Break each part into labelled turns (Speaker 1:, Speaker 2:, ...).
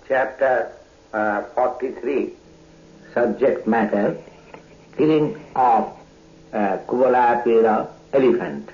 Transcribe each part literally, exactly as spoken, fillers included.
Speaker 1: chapter uh, forty-three, subject matter, killing of uh, Kuvalapira elephant.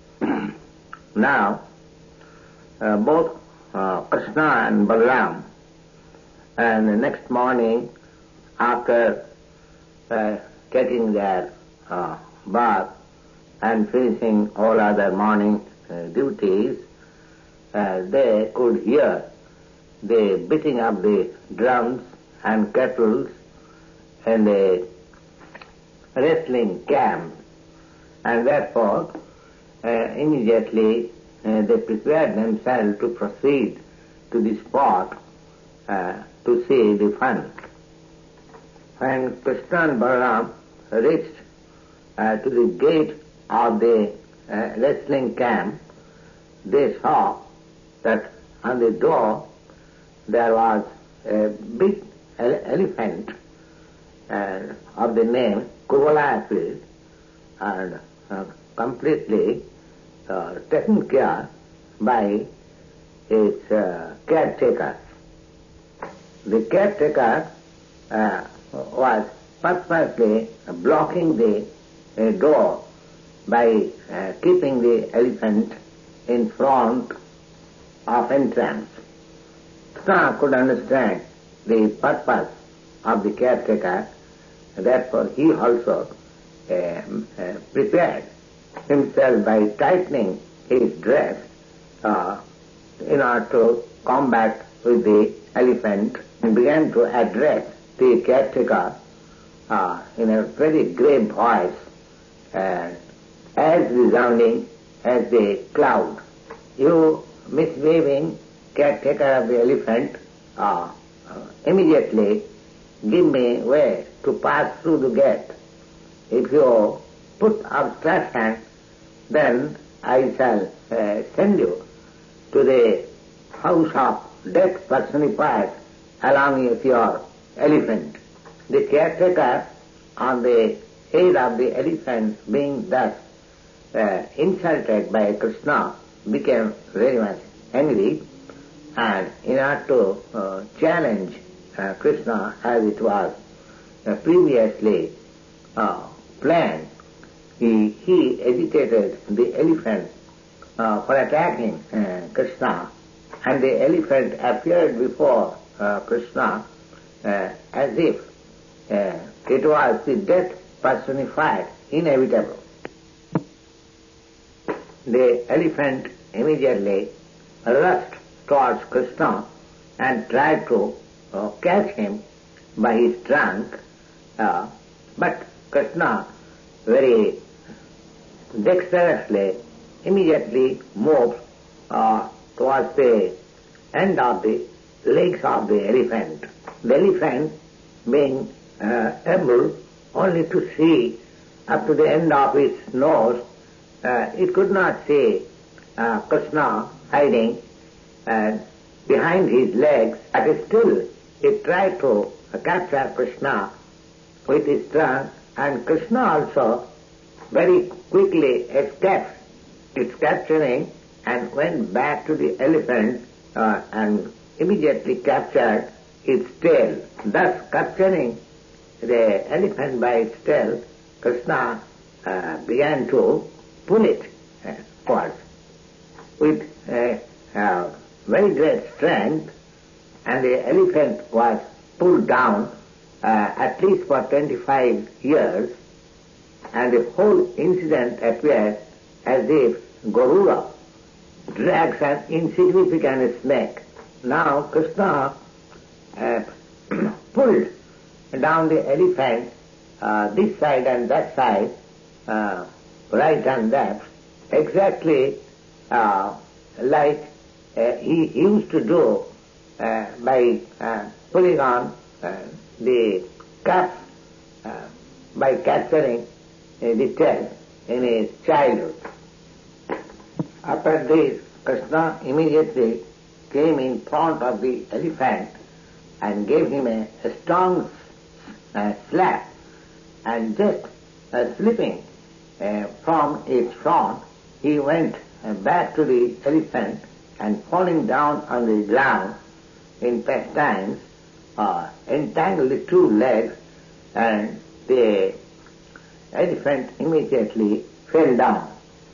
Speaker 1: Now, uh, both uh, Krishna and Balaram, and the next morning, after uh, getting their uh, bath and finishing all other morning uh, duties, uh, they could hear the beating of the drums and kettles in the wrestling camp, and therefore uh, immediately uh, they prepared themselves to proceed to the spot uh, to see the fun. When Krishna and Balaram reached uh, to the gate of the uh, wrestling camp, they saw that on the door there was a big ele- elephant uh, of the name Kuvalapil, and uh, completely uh, taken care by its uh, caretaker. The caretaker uh, was purposely blocking the uh, door by uh, keeping the elephant in front of entrance. Krishna could understand the purpose of the caretaker, therefore he also uh, uh, prepared himself by tightening his dress uh, in order to combat with the elephant, and began to address the caretaker uh, in a very grave voice, uh, as resounding as the cloud. You misbehaving caretaker of the elephant, uh, uh, immediately give me way to pass through the gate. If you put obstruction, then I shall uh, send you to the house of death personified along with your elephant. The caretaker, on the head of the elephant, being thus uh, insulted by Krishna, became very much angry, and in order to uh, challenge uh, Krishna, as it was uh, previously uh, planned, he, he agitated the elephant uh, for attacking uh, Krishna, and the elephant appeared before uh, Krishna uh, as if uh, it was the death personified, inevitable. The elephant immediately rushed towards Krishna and tried to uh, catch him by his trunk, uh, but Krishna very dexterously immediately moved uh, towards the end of the legs of the elephant. The elephant being uh, able only to see up to the end of its nose, uh, it could not see uh, Krishna hiding uh, behind his legs, but still it tried to uh, capture Krishna with his trunk, and Krishna also very quickly escaped its capturing and went back to the elephant uh, and immediately captured its tail. Thus capturing the elephant by its tail, Krishna uh, began to pull it uh, forward with uh, uh, very great strength, and the elephant was pulled down uh, at least for twenty-five years, and the whole incident appeared as if Garuda drags an insignificant snake. Now Krishna uh, pulled down the elephant uh, this side and that side, uh, right and left, exactly uh, like uh, he used to do uh, by uh, pulling on uh, the cuffs uh, by capturing uh, the tail in his childhood. After this, Krishna immediately came in front of the elephant and gave him a, a strong uh, slap, and just uh, slipping uh, from its front, he went uh, back to the elephant, and falling down on the ground, in pastimes, uh, entangled the two legs, and the elephant immediately fell down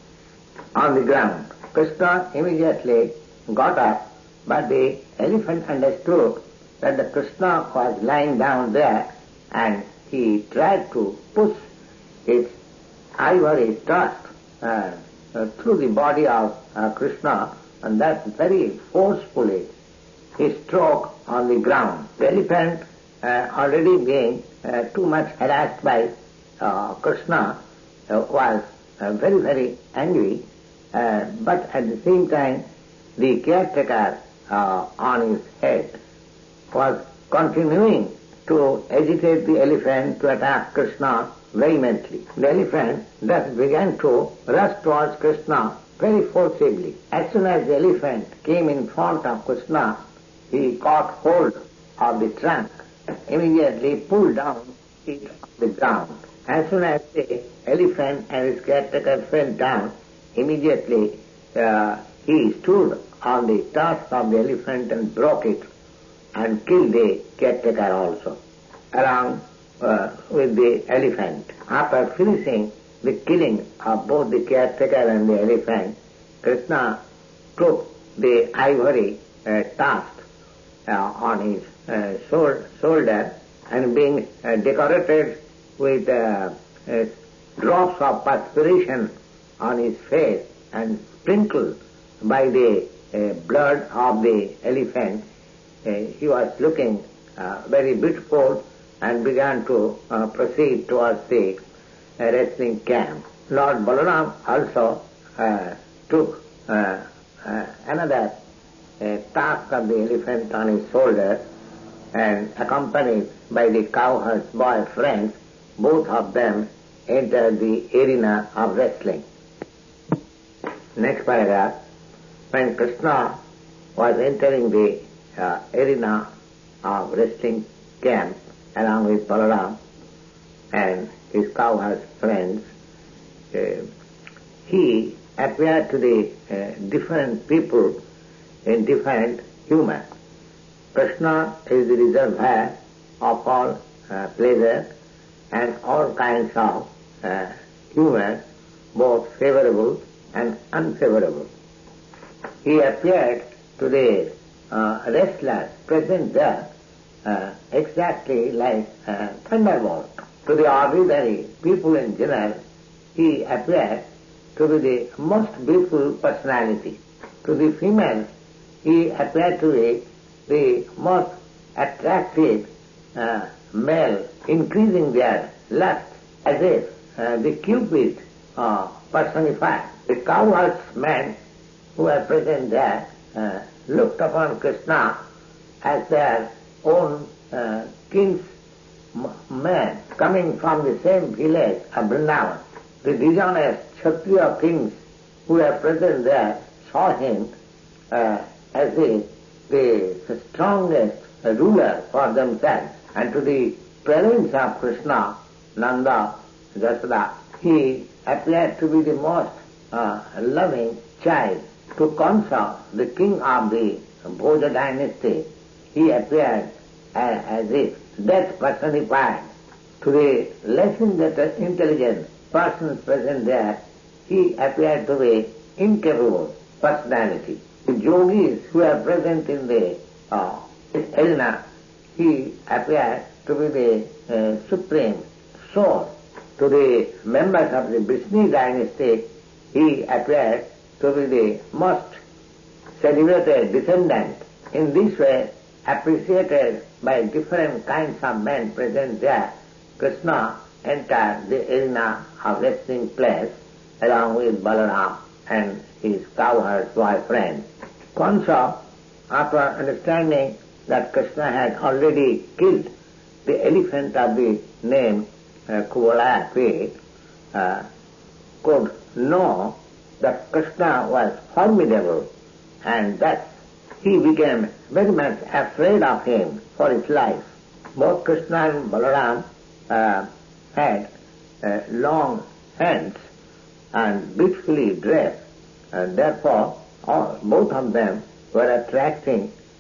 Speaker 1: on the ground. Krishna immediately got up, but the elephant understood that the Krishna was lying down there, and he tried to push its ivory tusk uh, uh, through the body of uh, Krishna, and that very forcefully he struck on the ground. The elephant, uh, already being uh, too much harassed by uh, Krishna, uh, was uh, very, very angry, uh, but at the same time the caretaker uh, on his head was continuing to agitate the elephant to attack Krishna vehemently. The elephant thus began to rush towards Krishna very forcibly. As soon as the elephant came in front of Krishna, he caught hold of the trunk, immediately pulled down it on the ground. As soon as the elephant and his caretaker fell down, immediately uh, he stood on the tusk of the elephant and broke it and killed the caretaker also, along uh, with the elephant. After finishing the killing of both the caretaker and the elephant, Krishna took the ivory uh, tusk uh, on his uh, shoulder, and being uh, decorated with uh, uh, drops of perspiration on his face and sprinkled by the uh, blood of the elephant, uh, he was looking uh, very beautiful and began to uh, proceed towards the uh, wrestling camp. Lord Balaram also uh, took uh, uh, another uh, tusk of the elephant on his shoulder, and accompanied by the cowherd's boy friends, both of them entered the arena of wrestling. Next paragraph. When Krishna was entering the uh, arena of wrestling camp along with Balaram and his cowherd friends, uh, he appeared to the uh, different people in different humor. Krishna is the reservoir of all uh, pleasure and all kinds of uh, humor, both favorable and unfavorable. He appeared to the uh, wrestlers present there uh, exactly like uh, thunderbolt. To the ordinary people in general, he appeared to be the most beautiful personality. To the females, he appeared to be the most attractive uh, male, increasing their lust as if uh, the Cupid uh, personified. The cowherdsmen who were present there uh, looked upon Krishna as their own uh, king's man coming from the same village of Vrindavan. The dishonest Kshatriya kings who were present there saw him uh, as if the strongest ruler for themselves, and to the parents of Krishna, Nanda, Jashoda, he appeared to be the most uh, loving child. To Kansa, the king of the Bhoja dynasty, he appeared as, as if death personified. To the less intelligent persons present there, he appeared to be incapable personality. The yogis who are present in the uh, arena, he appeared to be the uh, supreme soul. To the members of the Vishnu dynasty, he appeared to be the most celebrated descendant. In this way, appreciated by different kinds of men present there, Krishna entered the arena of wrestling place along with Balaram and his cowherd boy friend. Kansa, after understanding that Krishna had already killed the elephant of the name uh, Kuvalaya, uh, could know that Krishna was formidable, and thus he became very much afraid of him for his life. Both Krishna and Balaram uh, had uh, long hands and beautifully dressed, and therefore all, both of them were attracting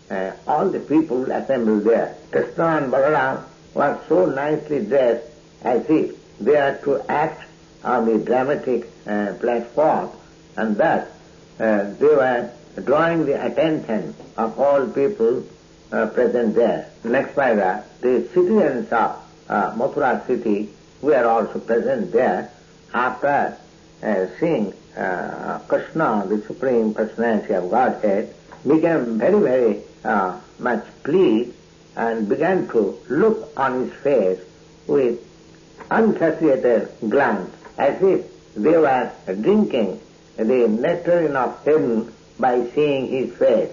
Speaker 1: uh, all the people assembled there. Krishna and Balaram were so nicely dressed as if they are to act on the dramatic uh, platform, and thus uh, they were drawing the attention of all people uh, present there. Next paragraph, the citizens of uh, Mathura city were also present there. After uh, seeing uh, Krishna, the Supreme Personality of Godhead, became very, very uh, much pleased and began to look on his face with unsatiated glance, as if they were drinking the nectarine of heaven by seeing his face.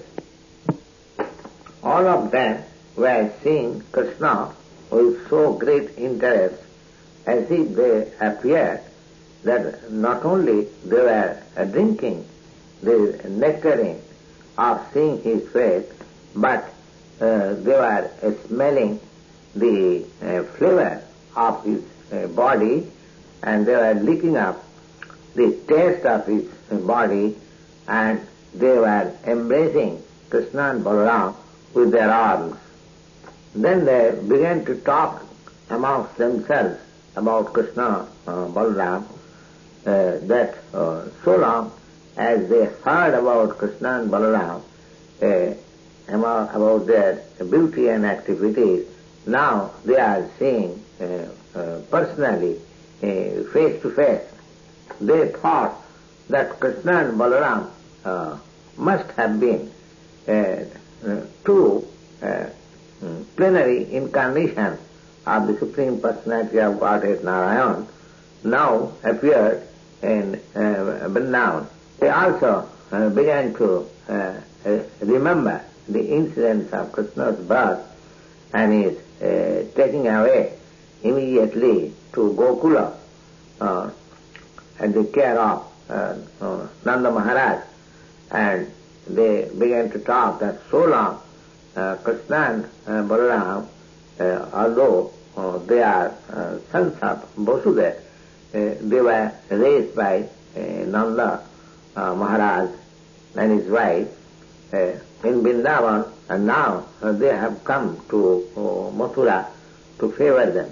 Speaker 1: All of them were seeing Krishna with so great interest, as if they appeared that not only they were drinking the nectarine of seeing his face, but uh, they were uh, smelling the uh, flavor of his uh, body, and they were licking up the taste of his body, and they were embracing Krishna and Balaram with their arms. Then they began to talk amongst themselves about Krishna, uh, Balaram, uh, that uh, so long as they heard about Krishna and Balaram, uh, about their beauty and activities, now they are seeing uh, uh, personally, uh, face to face. They thought that Krishna and Balaram uh, must have been uh, uh, two uh, plenary incarnations of the Supreme Personality of Godhead Narayan, now appeared in uh, Vrindavan. They also uh, began to uh, uh, remember the incidents of Krishna's birth and his uh, taking away immediately to Gokula uh, at the care of uh, uh, Nanda Maharaj, and they began to talk that so long uh, Krishna and uh, Balaram, uh, although uh, they are uh, sons of Vasudeva, uh, they were raised by uh, Nanda uh, Maharaj and his wife uh, in Vrindavan, and now uh, they have come to uh, Mathura to favor them.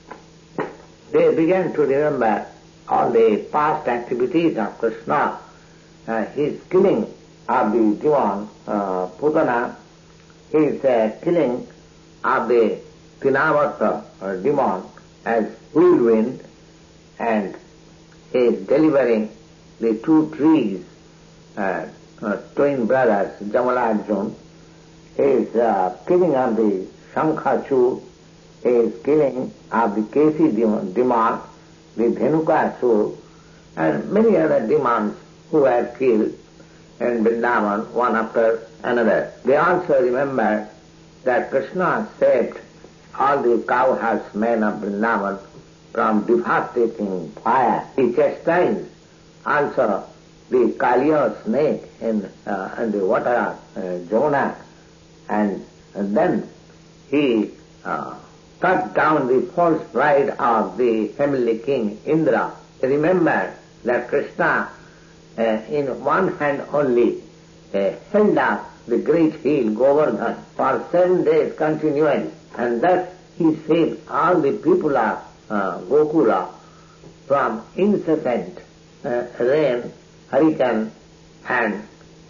Speaker 1: They began to remember all the past activities of Krishna, uh, his killing of the demon uh, Putana, his uh, killing of the Tinavata uh, demon as whirlwind, and his delivering the two trees, uh, uh, twin brothers, Jamalarjun, his uh, killing of the Shankhachu, his killing of the Kesi demon, demon the Dhenukasur, and many other demons who were killed in Vrindavan, one after another. They also remembered that Krishna saved all the cowherds men of Vrindavan from devastating fire. He chastised also the Kaliya snake in, uh, in the water of uh, Jamuna, and, and then he uh, cut down the false pride of the heavenly king Indra. Remember that Krishna uh, in one hand only uh, held up the great hill Govardhan for seven days continually, and thus he saved all the people of uh, Gokula from incessant uh, rain, hurricane and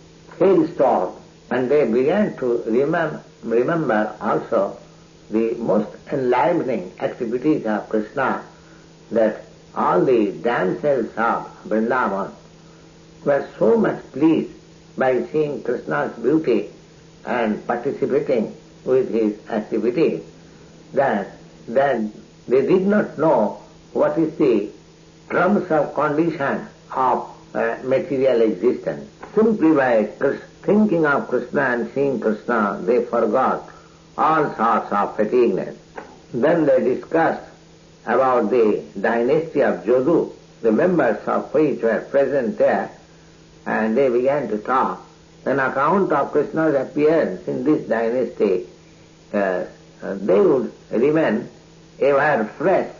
Speaker 1: hailstorm, and they began to remember, remember also the most enlivening activities of Krishna, that all the damsels of Vrindavan were so much pleased by seeing Krishna's beauty and participating with his activities that, that they did not know what is the terms of condition of uh, material existence. Simply by thinking of Krishna and seeing Krishna, they forgot all sorts of fatigueness. Then they discussed about the dynasty of Jodu, the members of which were present there, and they began to talk. An account of Krishna's appearance in this dynasty, uh, uh, they would remain ever fresh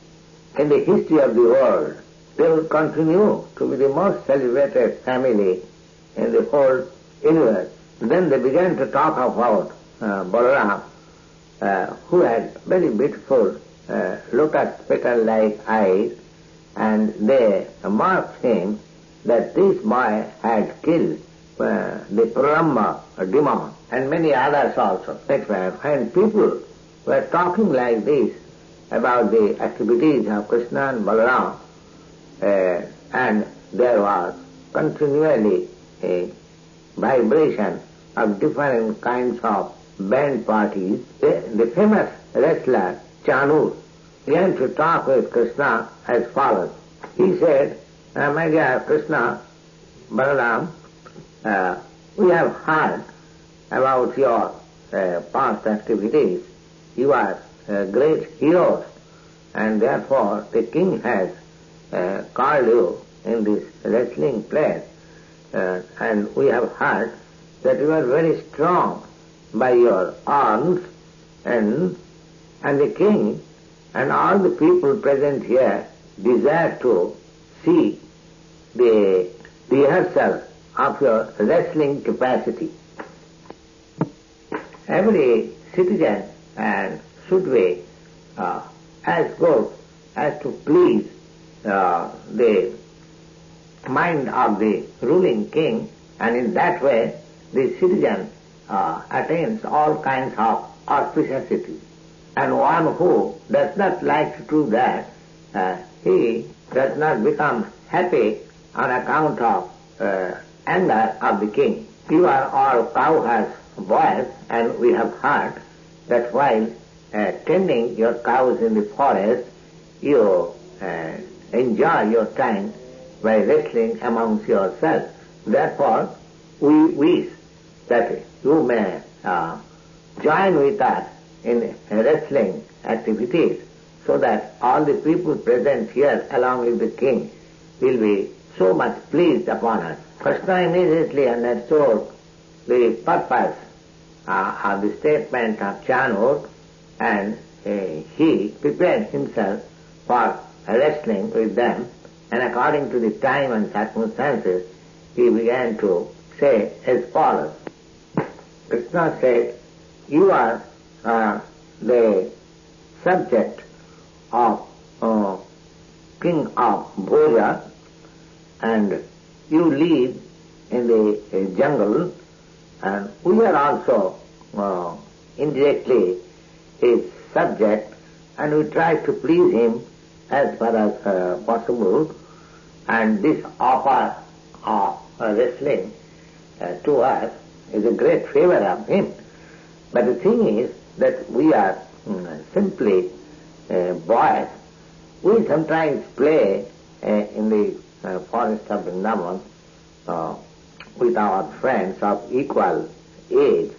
Speaker 1: in the history of the world. They would continue to be the most celebrated family in the whole universe. Then they began to talk about uh, Balaram, uh, who had very beautiful uh, lotus petal-like eyes, and they marked him that this boy had killed uh, the Pralamba demon and many others also. And people were talking like this about the activities of Krishna and Balaram, uh, and there was continually a vibration of different kinds of band parties. The, the famous wrestler Chanur began to talk with Krishna as follows. He said, uh, my dear Krishna, Balaram, uh, we have heard about your uh, past activities. You are uh, great heroes, and therefore the king has uh, called you in this wrestling place. Uh, and we have heard that you are very strong by your arms, and and the king and all the people present here desire to see the rehearsal of your wrestling capacity. Every citizen and should be uh, as good as to please uh, the mind of the ruling king, and in that way the citizen uh, attains all kinds of auspicity. And one who does not like to do that, uh, he does not become happy on account of uh, anger of the king. You are all cowherds boys, and we have heard that while uh, tending your cows in the forest, you uh, enjoy your time by wrestling amongst yourselves. Therefore, we wish that you may uh, join with us in wrestling activities, so that all the people present here along with the king will be so much pleased upon us. Krishna immediately understood the purpose uh, of the statement of Chanur, and uh, he prepared himself for wrestling with them, and according to the time and circumstances, he began to say as follows. Krishna said, you are uh, the subject of uh, King of Bhoja, and you live in the uh, jungle, and we are also uh, indirectly his subject, and we try to please him as far as uh, possible, and this offer of uh, wrestling uh, to us is a great favor of him. But the thing is that we are um, simply uh, boys. We sometimes play uh, in the uh, forest of Vrindavan uh, with our friends of equal age.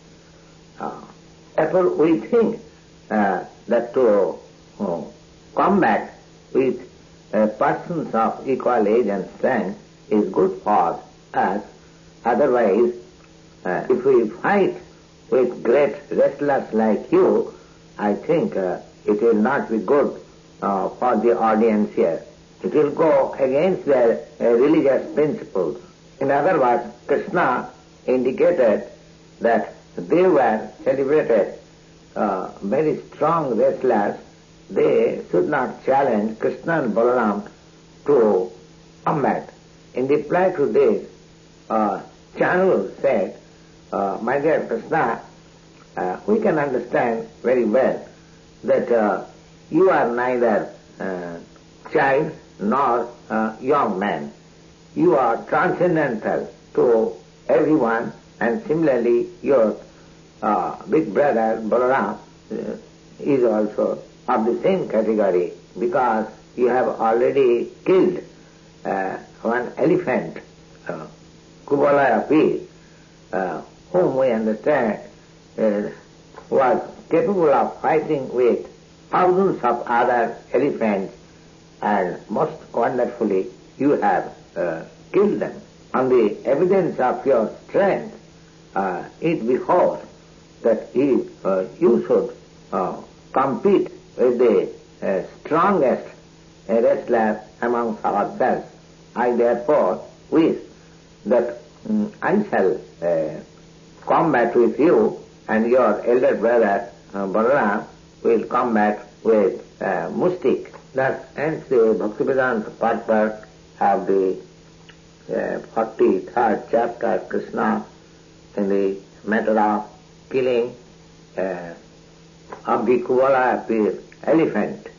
Speaker 1: Uh, therefore we think uh, that to uh, combat with uh, persons of equal age and strength is good for us. Otherwise, uh, if we fight with great wrestlers like you, I think uh, it will not be good uh, for the audience here. It will go against their uh, religious principles. In other words, Krishna indicated that they were celebrated uh, very strong wrestlers. They should not challenge Krishna and Balaram to combat. In reply to this, uh, Chanur said, uh, my dear Krishna, uh, we can understand very well that uh, you are neither uh, child nor uh, young man. You are transcendental to everyone, and similarly your uh, big brother Balaram uh, is also of the same category, because you have already killed uh, one elephant, uh, Kubalaya, uh, whom we understand uh, was capable of fighting with thousands of other elephants, and most wonderfully you have uh, killed them. On the evidence of your strength, uh, it behoves that you, uh, you should uh, compete with the uh, strongest uh, wrestler amongst ourselves. I therefore wish that um, I shall uh, combat with you, and your elder brother uh, Balaram will combat with uh, Mustik. Thus ends the Bhaktivedanta purport of the uh, forty-third chapter, Krishna, in the matter of killing uh, of the Kuvala elephant.